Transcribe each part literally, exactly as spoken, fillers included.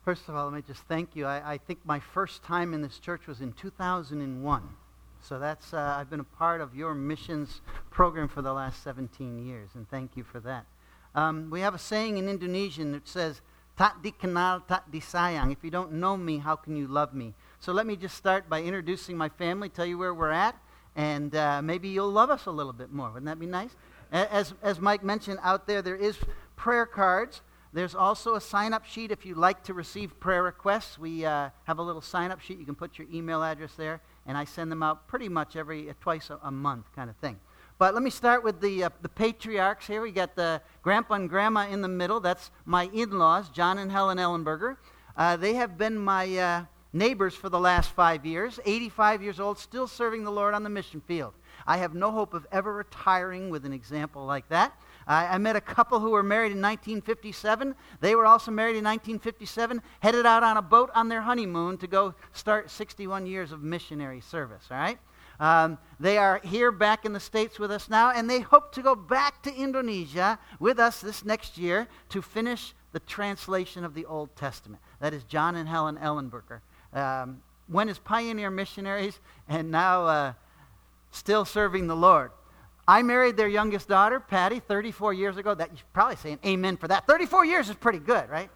First of all, let me just thank you. I, I think my first time in this church was in two thousand one. So that's uh, I've been a part of your missions program for the last seventeen years, and thank you for that. Um, we have a saying in Indonesian that says, "Tak dikenal, tak disayang." If you don't know me, how can you love me? So let me just start by introducing my family, tell you where we're at, and uh, maybe you'll love us a little bit more. Wouldn't that be nice? As, as Mike mentioned out there, there is prayer cards. There's also a sign-up sheet if you'd like to receive prayer requests. We uh, have a little sign-up sheet. You can put your email address there, and I send them out pretty much every uh, twice a, a month kind of thing. But let me start with the uh, the patriarchs here. We got the grandpa and grandma in the middle. That's my in-laws, John and Helen Ellenberger. Uh, they have been my uh, neighbors for the last five years, eighty-five years old, still serving the Lord on the mission field. I have no hope of ever retiring with an example like that. I, I met a couple who were married in nineteen fifty-seven. They were also married in nineteen fifty-seven, headed out on a boat on their honeymoon to go start sixty-one years of missionary service, all right? Um, they are here back in the States with us now, and they hope to go back to Indonesia with us this next year to finish the translation of the Old Testament. That is John and Helen Ellenberger. Um, went as pioneer missionaries, and now uh, still serving the Lord. I married their youngest daughter, Patty, thirty-four years ago. That you're probably saying amen for that. thirty-four years is pretty good, right?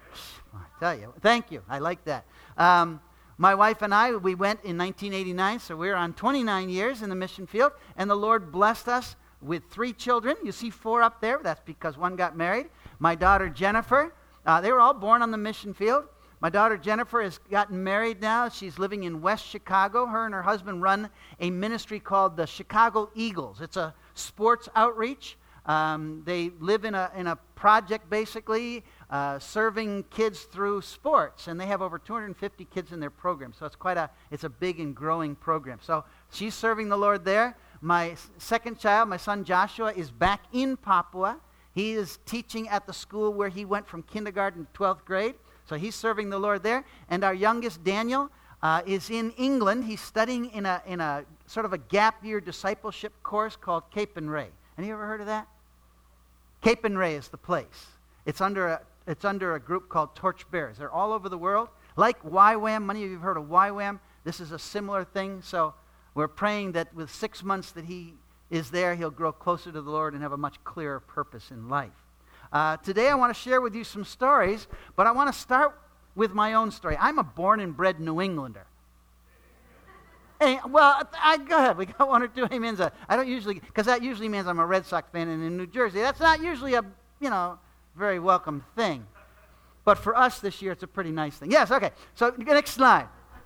I tell you. Thank you. I like that. Um, my wife and I, we went in nineteen eighty-nine, so we're on twenty-nine years in the mission field, and the Lord blessed us with three children. You see four up there. That's because one got married. My daughter, Jennifer, uh, they were all born on the mission field. My daughter Jennifer has gotten married now. She's living in West Chicago. Her and her husband run a ministry called the Chicago Eagles. It's a sports outreach. Um, they live in a in a project, basically, uh, serving kids through sports. And they have over two hundred fifty kids in their program. So it's quite a, it's a big and growing program. So she's serving the Lord there. My second child, my son Joshua, is back in Papua. He is teaching at the school where he went from kindergarten to twelfth grade. So he's serving the Lord there. And our youngest, Daniel, uh, is in England. He's studying in a in a sort of a gap year discipleship course called Capernwray. Have you ever heard of that? Capernwray is the place. It's under a it's under a group called Torchbearers. They're all over the world. Like Y WAM, many of you have heard of Y WAM. This is a similar thing. So we're praying that with six months that he is there, he'll grow closer to the Lord and have a much clearer purpose in life. Uh, today I want to share with you some stories, but I want to start with my own story. I'm a born and bred New Englander. Hey, well, I, go ahead. We got one or two amens. I don't usually, because that usually means I'm a Red Sox fan and in New Jersey. That's not usually a, you know, very welcome thing. But for us this year, it's a pretty nice thing. Yes, okay. So next slide.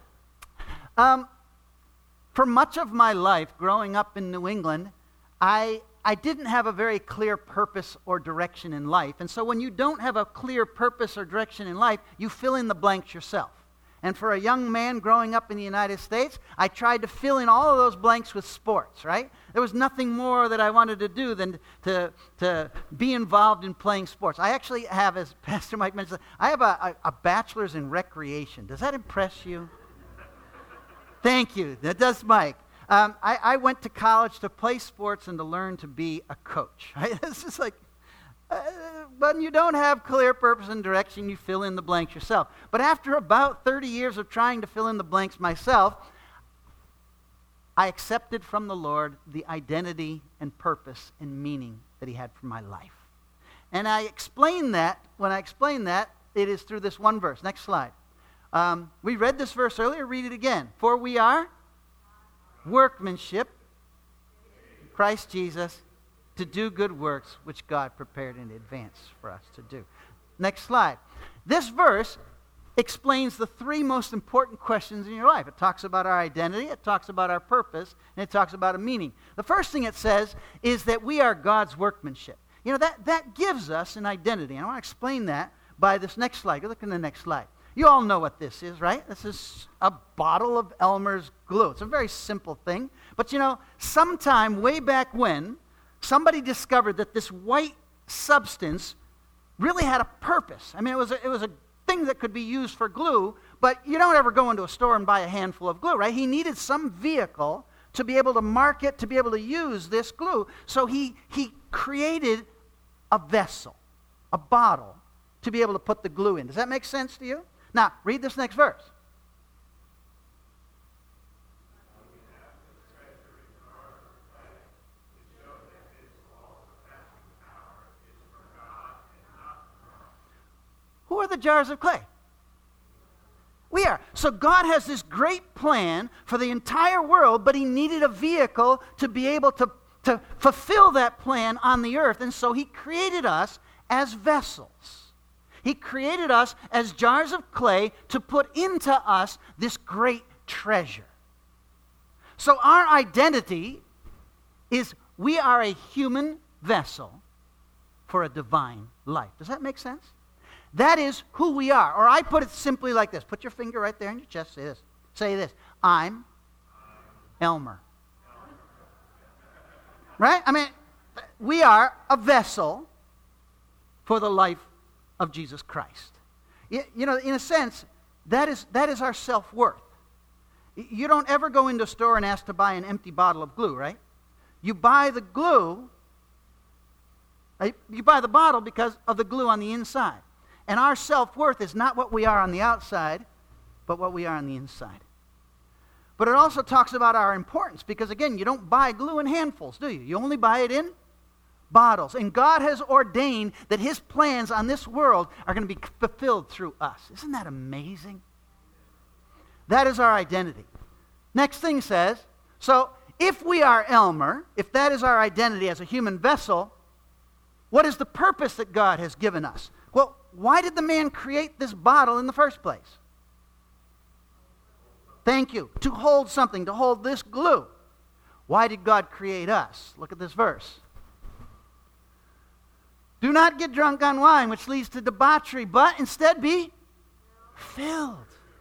Um, for much of my life growing up in New England, I... I didn't have a very clear purpose or direction in life. And so when you don't have a clear purpose or direction in life, you fill in the blanks yourself. And for a young man growing up in the United States, I tried to fill in all of those blanks with sports, right? There was nothing more that I wanted to do than to, to be involved in playing sports. I actually have, as Pastor Mike mentioned, I have a, a, a bachelor's in recreation. Does that impress you? Thank you. That does Mike. Um, I, I went to college to play sports and to learn to be a coach. Right? This is like, uh, when you don't have clear purpose and direction, you fill in the blanks yourself. But after about thirty years of trying to fill in the blanks myself, I accepted from the Lord the identity and purpose and meaning that he had for my life. And I explain that, when I explain that, it is through this one verse. Next slide. Um, we read this verse earlier. Read it again. For we are workmanship, Christ Jesus, to do good works which God prepared in advance for us to do. Next slide. This verse explains the three most important questions in your life. It talks about our identity, it talks about our purpose, and it talks about a meaning. The first thing it says is that we are God's workmanship. You know, that, that gives us an identity. And I want to explain that by this next slide. Go look in the next slide. You all know what this is, right? This is a bottle of Elmer's glue. It's a very simple thing. But you know, sometime way back when, somebody discovered that this white substance really had a purpose. I mean, it was a, it was a thing that could be used for glue, but you don't ever go into a store and buy a handful of glue, right? He needed some vehicle to be able to market, to be able to use this glue. So he he created a vessel, a bottle, to be able to put the glue in. Does that make sense to you? Now, read this next verse. Who are the jars of clay? We are. So God has this great plan for the entire world, but he needed a vehicle to be able to, to fulfill that plan on the earth. And so he created us as vessels. He created us as jars of clay to put into us this great treasure. So our identity is we are a human vessel for a divine life. Does that make sense? That is who we are. Or I put it simply like this. Put your finger right there in your chest. Say this. Say this. I'm Elmer. Right? I mean, we are a vessel for the life of Jesus Christ. You, you know, in a sense, that is, that is our self-worth. You don't ever go into a store and ask to buy an empty bottle of glue, right? You buy the glue, you buy the bottle because of the glue on the inside. And our self-worth is not what we are on the outside, but what we are on the inside. But it also talks about our importance, because again, you don't buy glue in handfuls, do you? You only buy it in bottles. And God has ordained that his plans on this world are going to be fulfilled through us. Isn't that amazing? That is our identity. Next thing says, so if we are Elmer, if that is our identity as a human vessel, what is the purpose that God has given us? Well, why did the man create this bottle in the first place? Thank you. To hold something, to hold this glue. Why did God create us? Look at this verse. Do not get drunk on wine, which leads to debauchery, but instead be filled.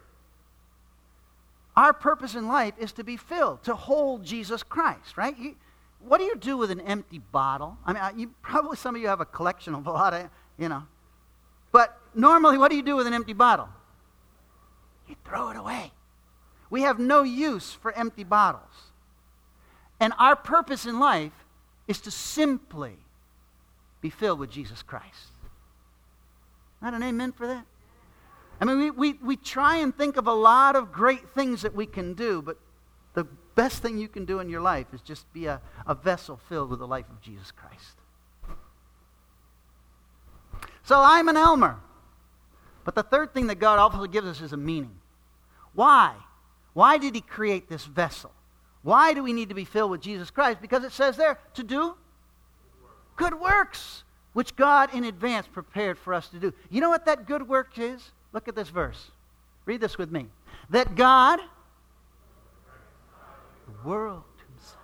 Our purpose in life is to be filled, to hold Jesus Christ, right? You, what do you do with an empty bottle? I mean, you, probably some of you have a collection of a lot of, you know. But normally, what do you do with an empty bottle? You throw it away. We have no use for empty bottles. And our purpose in life is to simply be filled with Jesus Christ. Not an amen for that? I mean, we, we, we try and think of a lot of great things that we can do, but the best thing you can do in your life is just be a, a vessel filled with the life of Jesus Christ. So I'm an Elmer. But the third thing that God also gives us is a meaning. Why? Why did he create this vessel? Why do we need to be filled with Jesus Christ? Because it says there, to do good works, which God in advance prepared for us to do. You know what that good work is? Look at this verse. Read this with me. That God, the world to himself.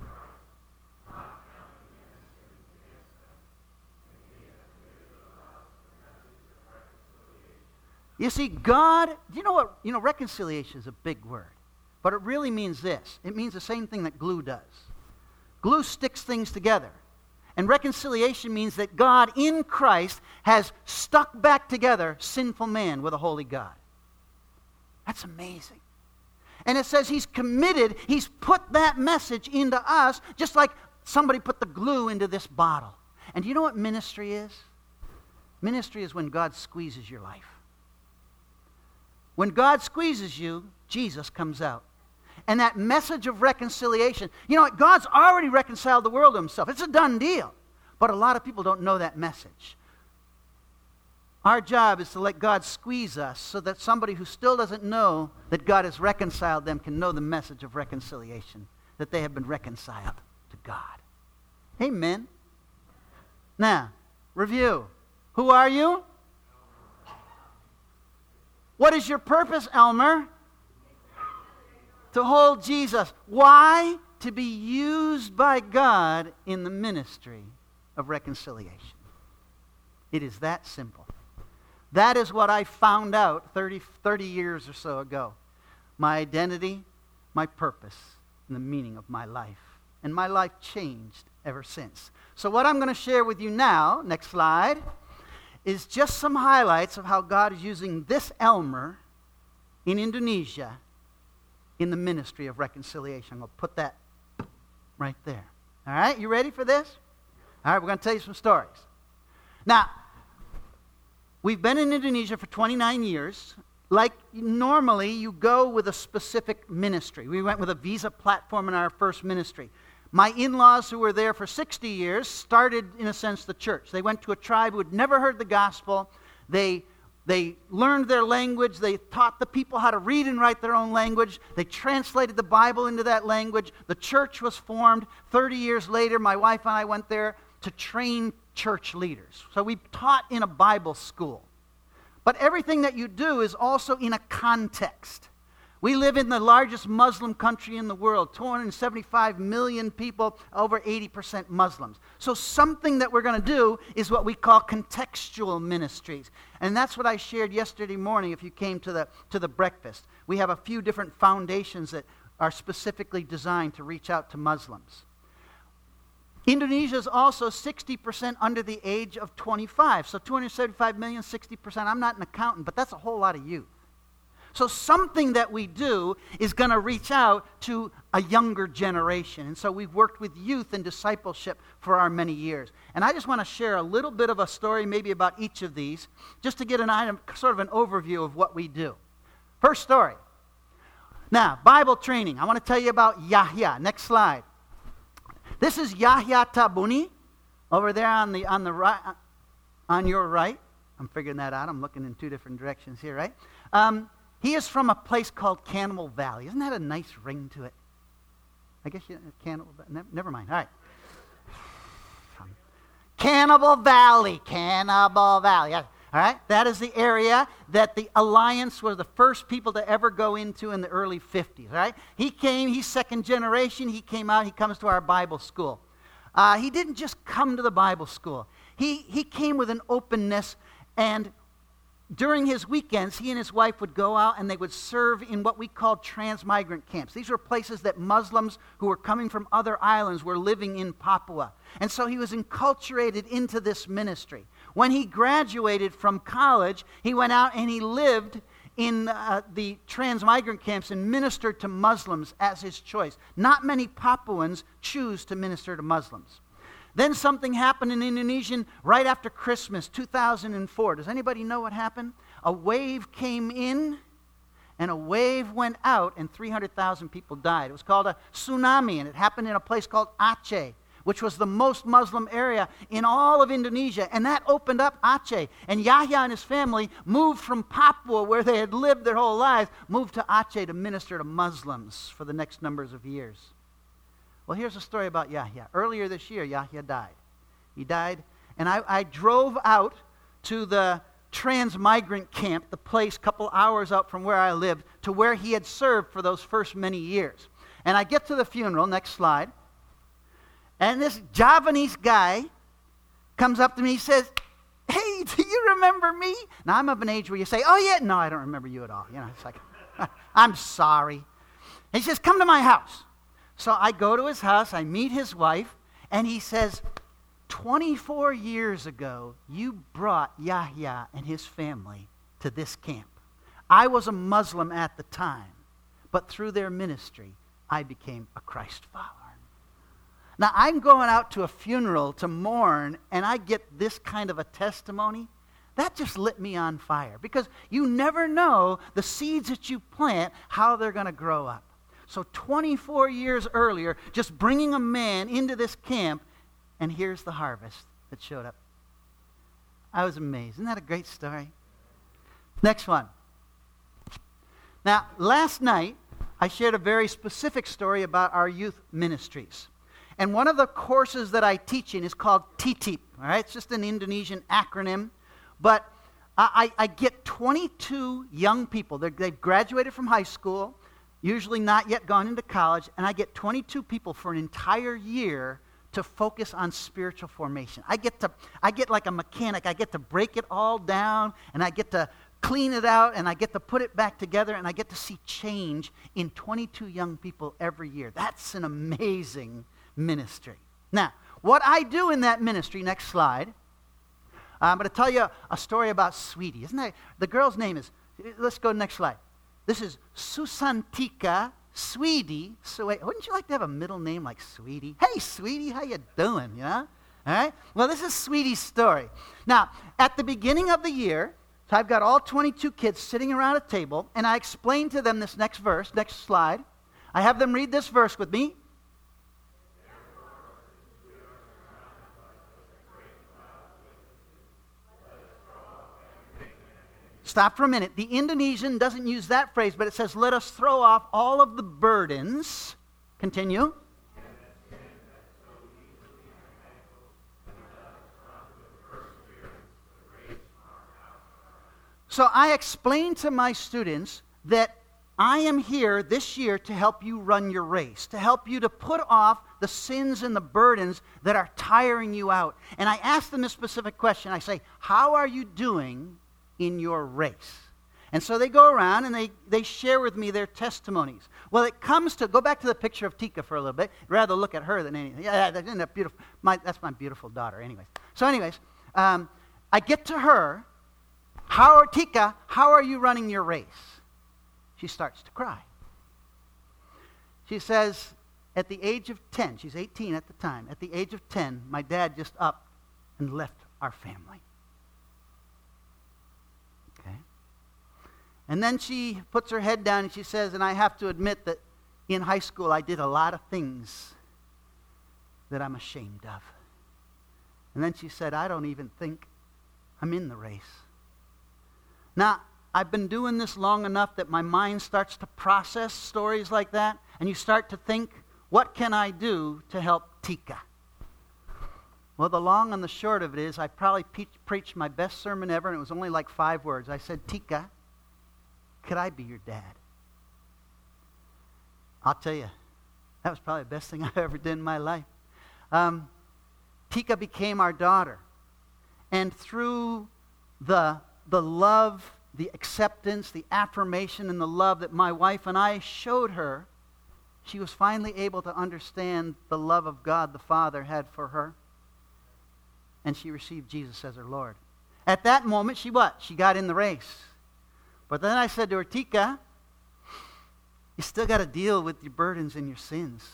You see, God, do you know what, you know, reconciliation is a big word. But it really means this. It means the same thing that glue does. Glue sticks things together. And reconciliation means that God in Christ has stuck back together sinful man with a holy God. That's amazing. And it says he's committed, he's put that message into us, just like somebody put the glue into this bottle. And do you know what ministry is? Ministry is when God squeezes your life. When God squeezes you, Jesus comes out. And that message of reconciliation, you know what? God's already reconciled the world to himself. It's a done deal. But a lot of people don't know that message. Our job is to let God squeeze us so that somebody who still doesn't know that God has reconciled them can know the message of reconciliation, that they have been reconciled to God. Amen. Now, review. Who are you? What is your purpose, Elmer? To hold Jesus. Why? To be used by God in the ministry of reconciliation. It is that simple. That is what I found out thirty, thirty years or so ago. My identity, my purpose, and the meaning of my life. And my life changed ever since. So what I'm going to share with you now, next slide, is just some highlights of how God is using this Elmer in Indonesia in the ministry of reconciliation. I'm going to put that right there. All right, you ready for this? All right, we're going to tell you some stories. Now, we've been in Indonesia for twenty-nine years, like normally you go with a specific ministry. We went with a Visa platform in our first ministry. My in-laws, who were there for sixty years, started, in a sense, the church. They went to a tribe who had never heard the gospel. They, they learned their language. They taught the people how to read and write their own language. They translated the Bible into that language. The church was formed. thirty years later, my wife and I went there to train church leaders. So we taught in a Bible school. But everything that you do is also in a context. We live in the largest Muslim country in the world, two hundred seventy-five million people, over eighty percent Muslims. So something that we're going to do is what we call contextual ministries. And that's what I shared yesterday morning if you came to the, to the breakfast. We have a few different foundations that are specifically designed to reach out to Muslims. Indonesia is also sixty percent under the age of twenty-five. So two hundred seventy-five million, sixty percent. I'm not an accountant, but that's a whole lot of youth. So something that we do is going to reach out to a younger generation. And so we've worked with youth and discipleship for our many years. And I just want to share a little bit of a story maybe about each of these, just to get an item, sort of an overview of what we do. First story. Now, Bible training. I want to tell you about Yahya. Next slide. This is Yahya Tabuni over there on the on the right, on your right. I'm figuring that out. I'm looking in two different directions here, right? Um, he is from a place called Cannibal Valley. Isn't that a nice ring to it? I guess you Cannibal. Never, never mind. All right. Cannibal Valley, Cannibal Valley. Yeah. All right, that is the area that the Alliance were the first people to ever go into in the early fifties, all right? He came, he's second generation, he came out, he comes to our Bible school. Uh, he didn't just come to the Bible school. He, he came with an openness, and during his weekends, he and his wife would go out and they would serve in what we call transmigrant camps. These were places that Muslims who were coming from other islands were living in Papua. And so he was enculturated into this ministry. When he graduated from college, he went out and he lived in uh, the transmigrant camps and ministered to Muslims as his choice. Not many Papuans choose to minister to Muslims. Then something happened in Indonesia right after Christmas, two thousand four. Does anybody know what happened? A wave came in and a wave went out and three hundred thousand people died. It was called a tsunami, and it happened in a place called Aceh, which was the most Muslim area in all of Indonesia. And that opened up Aceh. And Yahya and his family moved from Papua, where they had lived their whole lives, moved to Aceh to minister to Muslims for the next numbers of years. Well, here's a story about Yahya. Earlier this year, Yahya died. He died, and I, I drove out to the transmigrant camp, the place a couple hours out from where I lived, to where he had served for those first many years. And I get to the funeral, next slide, and this Javanese guy comes up to me, he says, "Hey, do you remember me?" Now, I'm of an age where you say, "Oh, yeah." No, I don't remember you at all. You know, it's like, I'm sorry. And he says, "Come to my house." So I go to his house, I meet his wife, and he says, twenty-four years ago, you brought Yahya and his family to this camp. I was a Muslim at the time, but through their ministry, I became a Christ follower. Now, I'm going out to a funeral to mourn, and I get this kind of a testimony. That just lit me on fire, because you never know the seeds that you plant, how they're going to grow up. So twenty-four years earlier, just bringing a man into this camp, and here's the harvest that showed up. I was amazed. Isn't that a great story? Next one. Now, last night, I shared a very specific story about our youth ministries. And one of the courses that I teach in is called T T I P. All right? It's just an Indonesian acronym. But I, I get twenty-two young people. They're, they've graduated from high school, usually not yet gone into college, and I get twenty-two people for an entire year to focus on spiritual formation. I get to, I get like a mechanic. I get to break it all down, and I get to clean it out, and I get to put it back together, and I get to see change in twenty-two young people every year. That's an amazing ministry. Now, what I do in that ministry, next slide, I'm going to tell you a story about Sweetie. Isn't that, the girl's name is, let's go to the next slide. This is Susantika Sweetie. So, wait, wouldn't you like to have a middle name like Sweetie? Hey, Sweetie, how you doing, you know? All right? Well, this is Sweetie's story. Now, at the beginning of the year, So I've got all twenty-two kids sitting around a table, and I explain to them this next verse, next slide. I have them read this verse with me. Stop for a minute. The Indonesian doesn't use that phrase, but it says, let us throw off all of the burdens. Continue. So I explain to my students that I am here this year to help you run your race, to help you to put off the sins and the burdens that are tiring you out. And I ask them this specific question. I say, how are you doing in your race? And so they go around and they, they share with me their testimonies. Well, it comes to, go back to the picture of Tika for a little bit. I'd rather look at her than anything. Yeah, isn't that beautiful? My, that's my beautiful daughter anyways. So anyways, um, I get to her. How, Tika, how are you running your race? She starts to cry. She says, at the age of ten, she's eighteen at the time, at the age of ten, my dad just up and left our family. Okay. And then she puts her head down and she says, and I have to admit that in high school I did a lot of things that I'm ashamed of. And then she said, I don't even think I'm in the race. Now, I've been doing this long enough that my mind starts to process stories like that, and you start to think, what can I do to help Tika? Well, the long and the short of it is, I probably pe- preached my best sermon ever, and it was only like five words. I said, Tika, could I be your dad? I'll tell you, that was probably the best thing I've ever done in my life. Um, Tika became our daughter, and through the the love, the acceptance, the affirmation, and the love that my wife and I showed her, she was finally able to understand the love of God the Father had for her. And she received Jesus as her Lord. At that moment, she what? She got in the race. But then I said to her, Tika, you still got to deal with your burdens and your sins.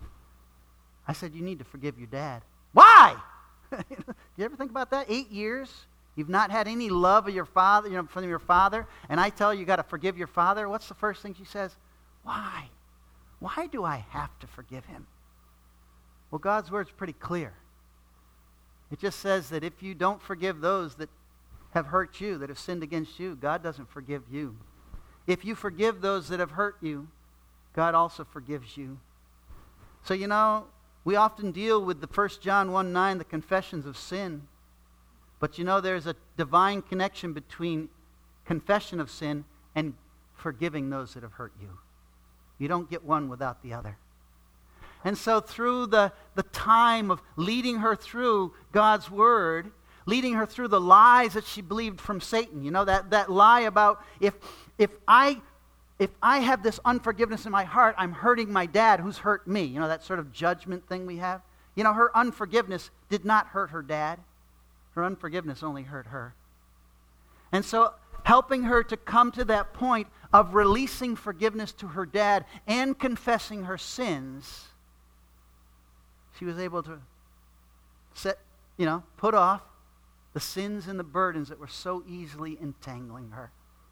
I said, you need to forgive your dad. Why? You ever think about that? Eight years? You've not had any love of your father, you know, from your father, and I tell you, you got to forgive your father. What's the first thing she says? Why? Why do I have to forgive him? Well, God's word's pretty clear. It just says that if you don't forgive those that have hurt you, that have sinned against you, God doesn't forgive you. If you forgive those that have hurt you, God also forgives you. So, you know, we often deal with the First John one nine, the confessions of sin. But you know, there's a divine connection between confession of sin and forgiving those that have hurt you. You don't get one without the other. And so through the, the time of leading her through God's Word, leading her through the lies that she believed from Satan, you know, that, that lie about if, if, I, if I have this unforgiveness in my heart, I'm hurting my dad who's hurt me. You know, that sort of judgment thing we have. You know, her unforgiveness did not hurt her dad. Her unforgiveness only hurt her. And so helping her to come to that point of releasing forgiveness to her dad and confessing her sins, she was able to set, you know, put off the sins and the burdens that were so easily entangling her.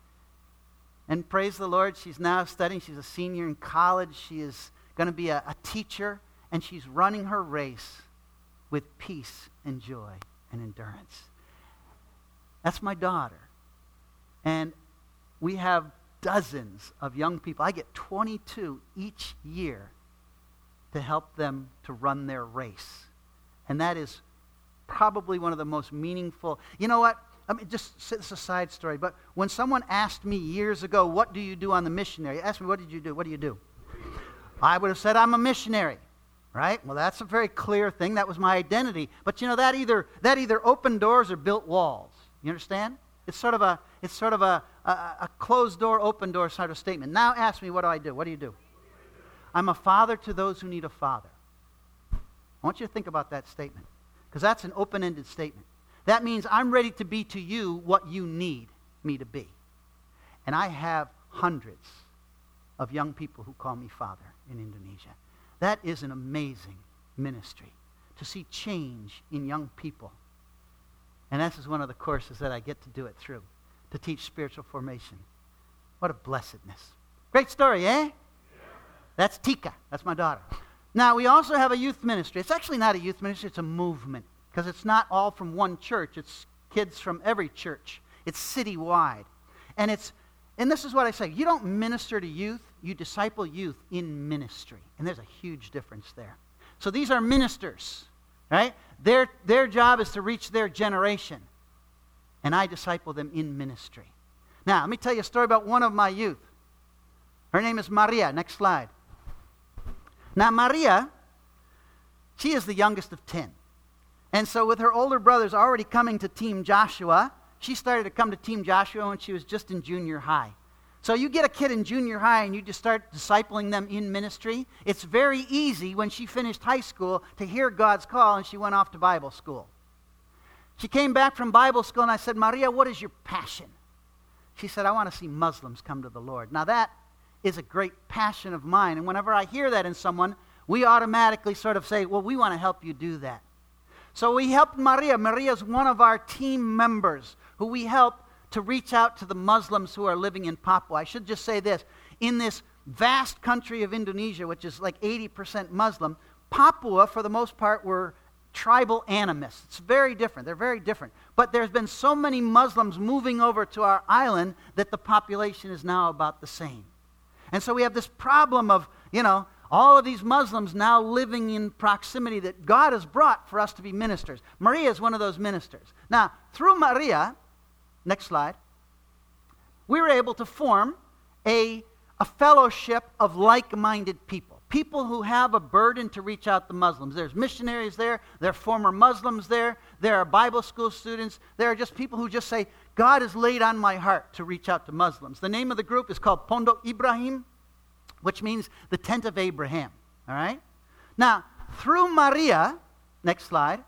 And praise the Lord, she's now studying. She's a senior in college. She is going to be a, a teacher, and she's running her race with peace and joy and endurance. That's my daughter. And we have dozens of young people. I get twenty-two each year to help them to run their race. And that is probably one of the most meaningful. You know what? I mean, just it's a side story, but when someone asked me years ago, what do you do on the missionary? Asked me, what did you do? What do you do? I would have said, I'm a missionary. Right? Well, that's a very clear thing. That was my identity. But you know, that either that either opened doors or built walls. You understand? It's sort of a it's sort of a, a, a closed door, open door sort of statement. Now ask me, what do I do? What do you do? I'm a father to those who need a father. I want you to think about that statement, because that's an open-ended statement. That means I'm ready to be to you what you need me to be. And I have hundreds of young people who call me father in Indonesia. That is an amazing ministry, to see change in young people. And this is one of the courses that I get to do it through, to teach spiritual formation. What a blessedness. Great story, eh? Yeah. That's Tika. That's my daughter. Now, we also have a youth ministry. It's actually not a youth ministry. It's a movement, because it's not all from one church. It's kids from every church. It's citywide. And it's and this is what I say. You don't minister to youth. You disciple youth in ministry. And there's a huge difference there. So these are ministers, right? Their, their job is to reach their generation. And I disciple them in ministry. Now, let me tell you a story about one of my youth. Her name is Maria. Next slide. Now, Maria, she is the youngest of ten. And so with her older brothers already coming to Team Joshua, she started to come to Team Joshua when she was just in junior high. So you get a kid in junior high and you just start discipling them in ministry. It's very easy when she finished high school to hear God's call, and she went off to Bible school. She came back from Bible school and I said, Maria, what is your passion? She said, I want to see Muslims come to the Lord. Now that is a great passion of mine. And whenever I hear that in someone, we automatically sort of say, well, we want to help you do that. So we helped Maria. Maria is one of our team members who we help to reach out to the Muslims who are living in Papua. I should just say this. In this vast country of Indonesia, which is like eighty percent Muslim, Papua, for the most part, were tribal animists. It's very different. They're very different. But there's been so many Muslims moving over to our island that the population is now about the same. And so we have this problem of, you know, all of these Muslims now living in proximity that God has brought for us to be ministers. Maria is one of those ministers. Now, through Maria, next slide, we were able to form a, a fellowship of like-minded people. People who have a burden to reach out to Muslims. There's missionaries there. There are former Muslims there. There are Bible school students. There are just people who just say, God has laid on my heart to reach out to Muslims. The name of the group is called Pondok Ibrahim, which means the tent of Abraham. All right? Now, through Maria, next slide,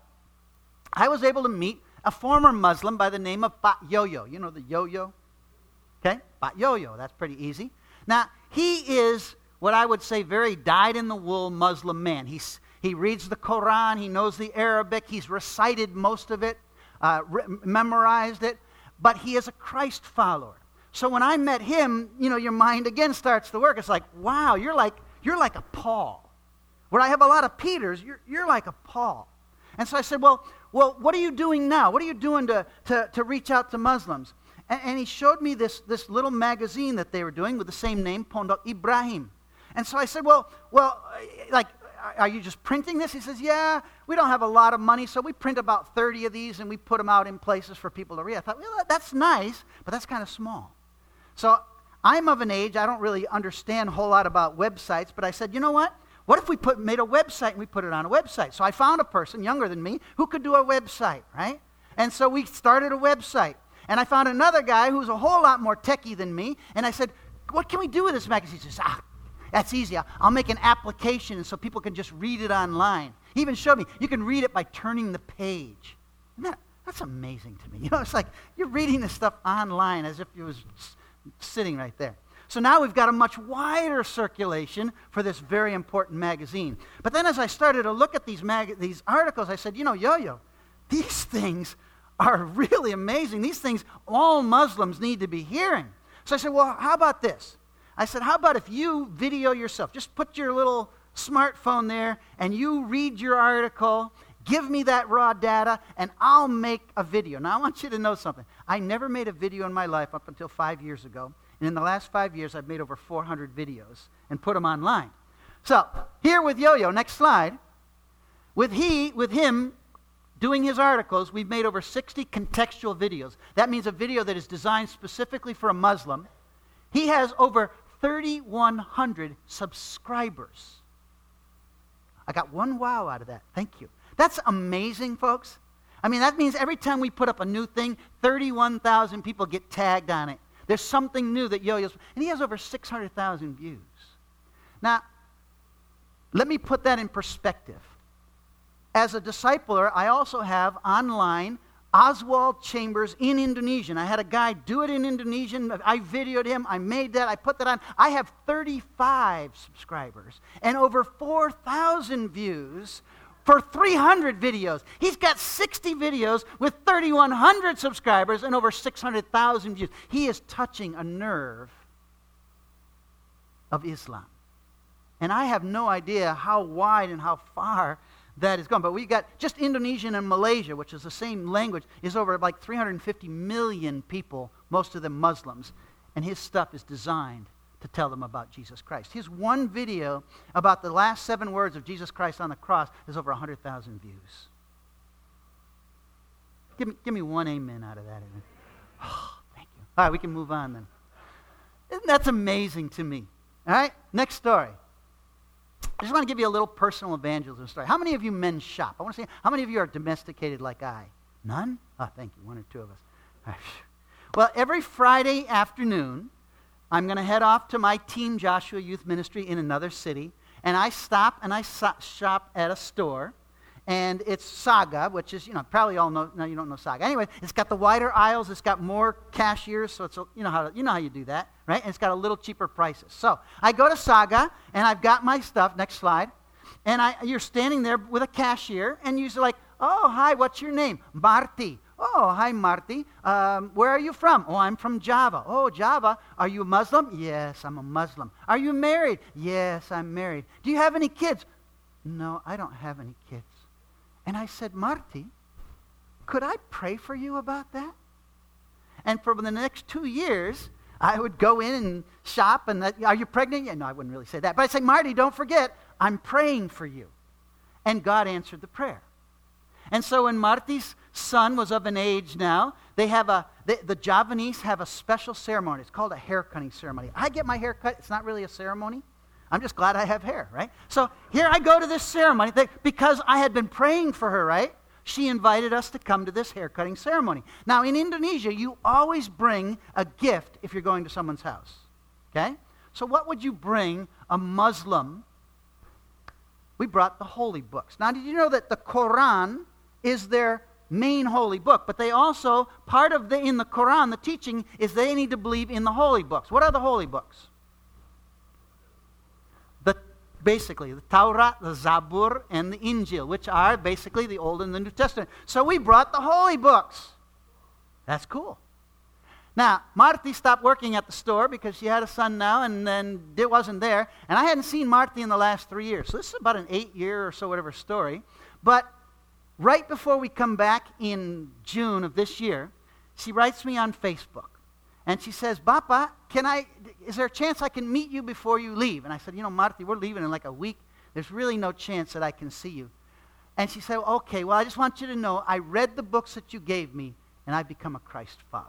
I was able to meet a former Muslim by the name of Pak Yoyo. You know the yo-yo? Okay? Pak Yoyo. That's pretty easy. Now, he is what I would say very dyed-in-the-wool Muslim man. He's, he reads the Quran. He knows the Arabic. He's recited most of it, uh, re- memorized it. But he is a Christ follower. So when I met him, you know, your mind again starts to work. It's like, wow, you're like you're like a Paul. Where I have a lot of Peters, you're you're like a Paul. And so I said, well, well, what are you doing now? What are you doing to to, to reach out to Muslims? And, and he showed me this this little magazine that they were doing with the same name, Pondok Ibrahim. And so I said, well, well, like, are you just printing this? He says, yeah, we don't have a lot of money, so we print about thirty of these and we put them out in places for people to read. I thought, well, that's nice, but that's kind of small. So I'm of an age, I don't really understand a whole lot about websites, but I said, you know what? What if we put made a website and we put it on a website? So I found a person younger than me who could do a website, right? And so we started a website. And I found another guy who's a whole lot more techie than me, and I said, what can we do with this magazine? He says, ah, that's easy. I'll make an application so people can just read it online. He even showed me, you can read it by turning the page. Isn't that, that's amazing to me. You know, it's like you're reading this stuff online as if it was sitting right there. So now we've got a much wider circulation for this very important magazine. But then as I started to look at these mag- these articles, I said, you know, Yo-Yo, these things are really amazing. These things all Muslims need to be hearing. So I said, well, how about this? I said, how about if you video yourself? Just put your little smartphone there and you read your article, give me that raw data, and I'll make a video. Now, I want you to know something. I never made a video in my life up until five years ago. And in the last five years, I've made over four hundred videos and put them online. So, here with Yo-Yo, next slide, with he, with him doing his articles, we've made over sixty contextual videos. That means a video that is designed specifically for a Muslim. He has over thirty-one hundred subscribers. I got one wow out of that. Thank you. That's amazing, folks. I mean, that means every time we put up a new thing, thirty-one thousand people get tagged on it. There's something new that Yo-Yo's, and he has over six hundred thousand views. Now, let me put that in perspective. As a discipler, I also have online Oswald Chambers in Indonesian. I had a guy do it in Indonesian. I videoed him. I made that. I put that on. I have thirty-five subscribers and over four thousand views for three hundred videos. He's got sixty videos with thirty-one hundred subscribers and over six hundred thousand views. He is touching a nerve of Islam. And I have no idea how wide and how far that is gone. But we got just Indonesian and Malaysia, which is the same language, is over like three hundred fifty million people, most of them Muslims. And his stuff is designed to tell them about Jesus Christ. His one video about the last seven words of Jesus Christ on the cross is over one hundred thousand views. Give me, give me one amen out of that. Amen. Oh, thank you. All right, we can move on then. Isn't that amazing to me? All right, next story. I just want to give you a little personal evangelism story. How many of you men shop? I want to see, how many of you are domesticated like I? None? Oh, thank you. One or two of us. All right. Well, every Friday afternoon, I'm going to head off to my Team Joshua Youth Ministry in another city, and I stop and I so- shop at a store, and it's Saga, which is, you know, probably all know, no, you don't know Saga. Anyway, it's got the wider aisles, it's got more cashiers, so it's, a, you know how to, you know how you do that, right? And it's got a little cheaper prices. So I go to Saga, and I've got my stuff, next slide, and I, you're standing there with a cashier, and you're like, oh, hi, what's your name? Marty. Oh, hi, Marty. Um, where are you from? Oh, I'm from Java. Oh, Java. Are you a Muslim? Yes, I'm a Muslim. Are you married? Yes, I'm married. Do you have any kids? No, I don't have any kids. And I said, Marty, could I pray for you about that? And for the next two years, I would go in and shop, and that, are you pregnant? Yeah, no, I wouldn't really say that. But I'd say, Marty, don't forget, I'm praying for you. And God answered the prayer. And so when Marty's son was of an age now, they have a, they, the Javanese have a special ceremony. It's called a hair cutting ceremony. I get my hair cut. It's not really a ceremony. I'm just glad I have hair, right? So here I go to this ceremony. They, because I had been praying for her, right? She invited us to come to this hair cutting ceremony. Now in Indonesia, you always bring a gift if you're going to someone's house. Okay? So what would you bring a Muslim? We brought the holy books. Now did you know that the Quran is their main holy book, but they also, part of the, in the Quran, the teaching is they need to believe in the holy books. What are the holy books? The, basically, the Torah, the Zabur, and the Injil, which are basically the Old and the New Testament. So we brought the holy books. That's cool. Now, Marty stopped working at the store because she had a son now, and then it wasn't there. And I hadn't seen Marty in the last three years. So this is about an eight-year or so, whatever story. But right before we come back in June of this year, she writes me on Facebook. And she says, Papa, can I, is there a chance I can meet you before you leave? And I said, you know, Marty, we're leaving in like a week. There's really no chance that I can see you. And she said, okay, well, I just want you to know, I read the books that you gave me, and I've become a Christ follower.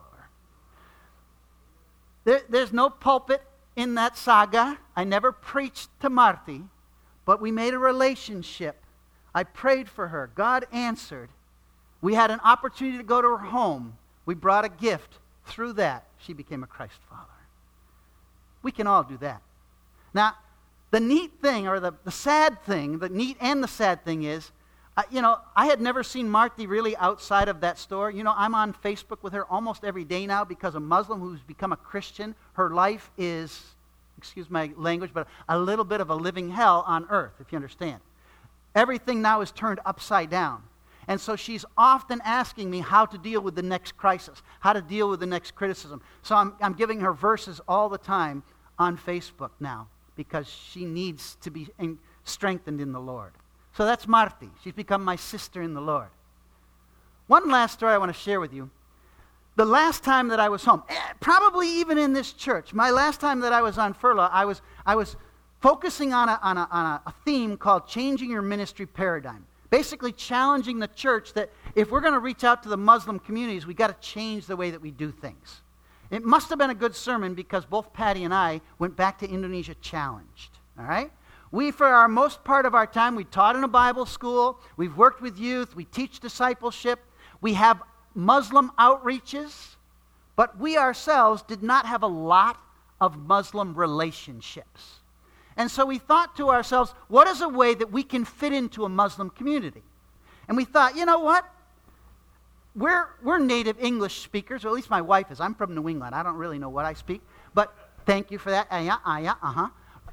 There, there's no pulpit in that saga. I never preached to Marty, but we made a relationship. I prayed for her. God answered. We had an opportunity to go to her home. We brought a gift. Through that, she became a Christ follower. We can all do that. Now, the neat thing, or the, the sad thing, the neat and the sad thing is, uh, you know, I had never seen Marty really outside of that store. You know, I'm on Facebook with her almost every day now because a Muslim who's become a Christian, her life is, excuse my language, but a little bit of a living hell on earth, if you understand. Everything now is turned upside down. And so she's often asking me how to deal with the next crisis, how to deal with the next criticism. So I'm, I'm giving her verses all the time on Facebook now because she needs to be in, strengthened in the Lord. So that's Marty. She's become my sister in the Lord. One last story I want to share with you. The last time that I was home, probably even in this church, my last time that I was on furlough, I was, I was focusing on a, on, a, on a theme called Changing Your Ministry Paradigm. Basically challenging the church that if we're going to reach out to the Muslim communities, we've got to change the way that we do things. It must have been a good sermon because both Patty and I went back to Indonesia challenged. All right? We, for our most part of our time, we taught in a Bible school. We've worked with youth. We teach discipleship. We have Muslim outreaches. But we ourselves did not have a lot of Muslim relationships. And so we thought to ourselves, what is a way that we can fit into a Muslim community? And we thought, you know what? We're, we're native English speakers, or at least my wife is. I'm from New England. I don't really know what I speak. But thank you for that. Uh, yeah, uh, yeah, uh-huh.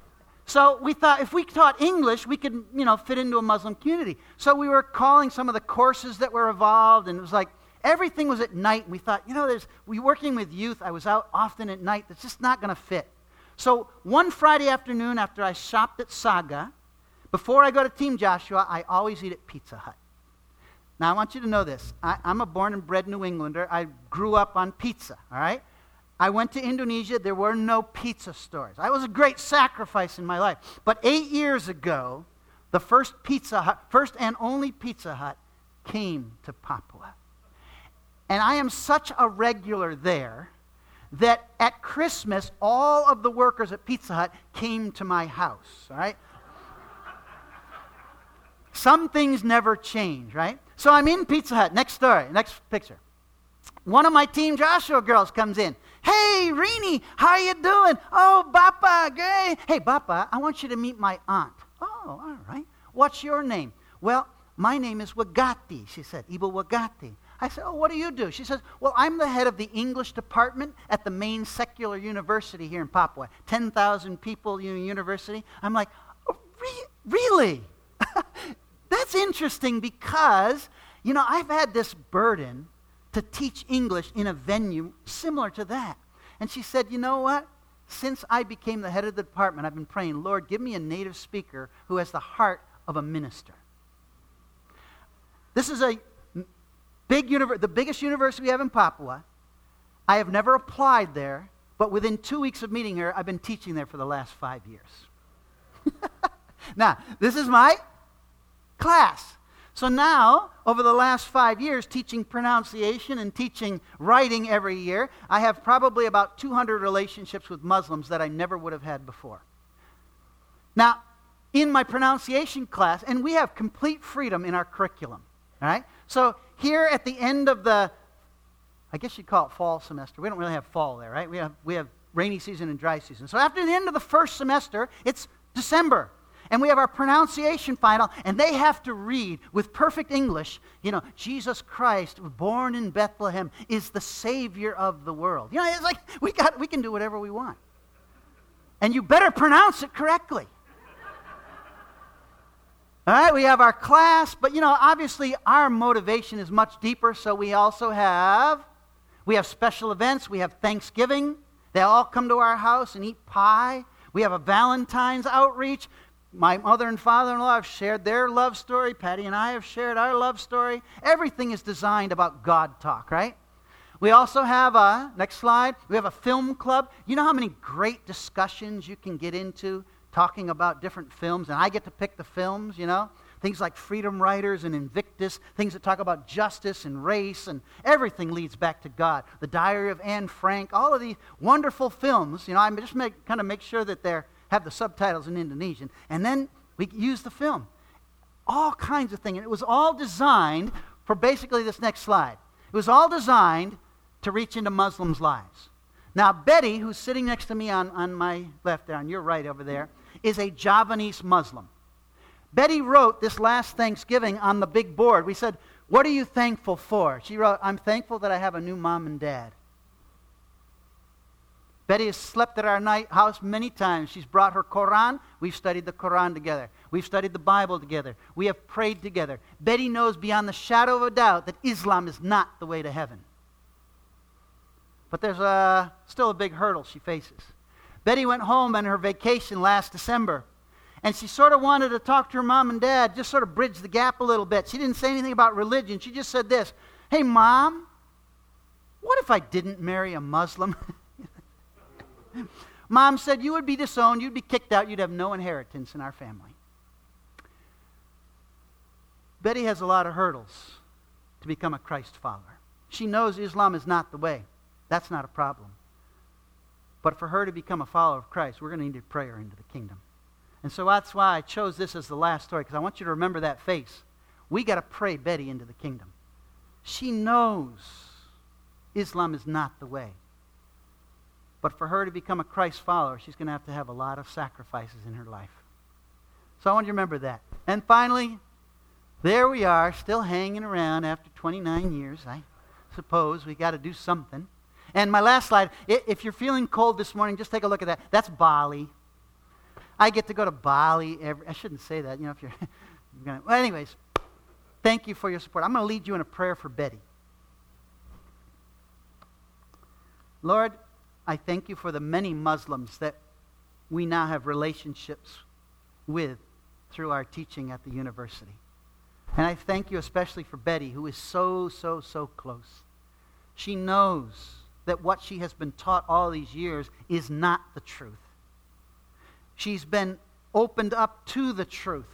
So we thought if we taught English, we could, you know, fit into a Muslim community. So we were calling some of the courses that were involved, and it was like everything was at night. And we thought, you know, there's we working with youth. I was out often at night. That's just not going to fit. So one Friday afternoon after I shopped at Saga, before I go to Team Joshua, I always eat at Pizza Hut. Now I want you to know this. I, I'm a born and bred New Englander. I grew up on pizza, all right? I went to Indonesia. There were no pizza stores. That was a great sacrifice in my life. But eight years ago, the first Pizza Hut, first and only Pizza Hut came to Papua. And I am such a regular there that at Christmas, all of the workers at Pizza Hut came to my house, all right? Some things never change, right? So I'm in Pizza Hut. Next story, next picture. One of my Team Joshua girls comes in. Hey, Rini, how you doing? Oh, Bapa, great. Hey, Bapa, I want you to meet my aunt. Oh, all right. What's your name? Well, my name is Wagati, she said. Ibu Wagati. I said, oh, what do you do? She says, well, I'm the head of the English department at the main secular university here in Papua. ten thousand people university. I'm like, oh, re- really? That's interesting because, you know, I've had this burden to teach English in a venue similar to that. And she said, you know what? Since I became the head of the department, I've been praying, Lord, give me a native speaker who has the heart of a minister. This is a big univer- the biggest university we have in Papua. I have never applied there, but within two weeks of meeting her, I've been teaching there for the last five years. Now, this is my class. So now, over the last five years, teaching pronunciation and teaching writing every year, I have probably about two hundred relationships with Muslims that I never would have had before. Now, in my pronunciation class, and we have complete freedom in our curriculum, all right? So here at the end of the, I guess you'd call it fall semester. We don't really have fall there, right? We have, we have rainy season and dry season. So after the end of the first semester, it's December. And we have our pronunciation final, and they have to read with perfect English, you know, Jesus Christ, born in Bethlehem, is the Savior of the world. You know, it's like we got we can do whatever we want. And you better pronounce it correctly. All right, we have our class, but, you know, obviously our motivation is much deeper, so we also have, we have special events. We have Thanksgiving. They all come to our house and eat pie. We have a Valentine's outreach. My mother and father-in-law have shared their love story. Patty and I have shared our love story. Everything is designed about God talk, right? We also have a, next slide, we have a film club. You know how many great discussions you can get into talking about different films? And I get to pick the films, you know? Things like Freedom Riders and Invictus, things that talk about justice and race, and everything leads back to God. The Diary of Anne Frank, all of these wonderful films, you know, I just make, kind of make sure that they're have the subtitles in Indonesian, and then we use the film. All kinds of things. And it was all designed for basically this next slide. It was all designed to reach into Muslims' lives. Now, Betty, who's sitting next to me on, on my left there, on your right over there, is a Javanese Muslim. Betty wrote this last Thanksgiving on the big board. We said, what are you thankful for? She wrote, I'm thankful that I have a new mom and dad. Betty has slept at our night house many times. She's brought her Quran. We've studied the Quran together. We've studied the Bible together. We have prayed together. Betty knows beyond the shadow of a doubt that Islam is not the way to heaven. But there's a, still a big hurdle she faces. Betty went home on her vacation last December, and she sort of wanted to talk to her mom and dad, just sort of bridge the gap a little bit. She didn't say anything about religion. She just said this, hey, Mom, what if I didn't marry a Muslim? Mom said, you would be disowned, you'd be kicked out, you'd have no inheritance in our family. Betty has a lot of hurdles to become a Christ follower. She knows Islam is not the way. That's not a problem. But for her to become a follower of Christ, we're going to need to pray her into the kingdom. And so that's why I chose this as the last story, because I want you to remember that face. We got to pray Betty into the kingdom. She knows Islam is not the way. But for her to become a Christ follower, she's going to have to have a lot of sacrifices in her life. So I want you to remember that. And finally, there we are, still hanging around after twenty-nine years. I suppose we got to do something. And my last slide, if you're feeling cold this morning, just take a look at that. That's Bali. I get to go to Bali every, I shouldn't say that, you know, if you're, you're going to, well, anyways, thank you for your support. I'm going to lead you in a prayer for Betty. Lord, I thank you for the many Muslims that we now have relationships with through our teaching at the university. And I thank you especially for Betty, who is so, so, so close. She knows that what she has been taught all these years is not the truth. She's been opened up to the truth.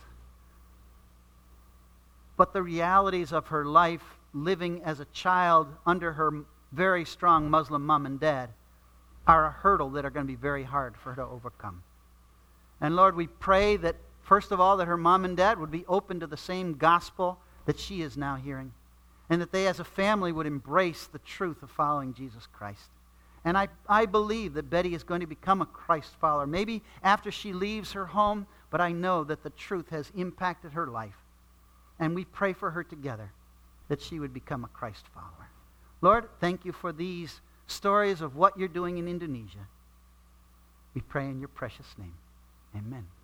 But the realities of her life, living as a child under her very strong Muslim mom and dad, are a hurdle that are going to be very hard for her to overcome. And Lord, we pray that, first of all, that her mom and dad would be open to the same gospel that she is now hearing, and that they as a family would embrace the truth of following Jesus Christ. And I, I believe that Betty is going to become a Christ follower, maybe after she leaves her home, but I know that the truth has impacted her life. And we pray for her together that she would become a Christ follower. Lord, thank you for these stories of what you're doing in Indonesia. We pray in your precious name. Amen.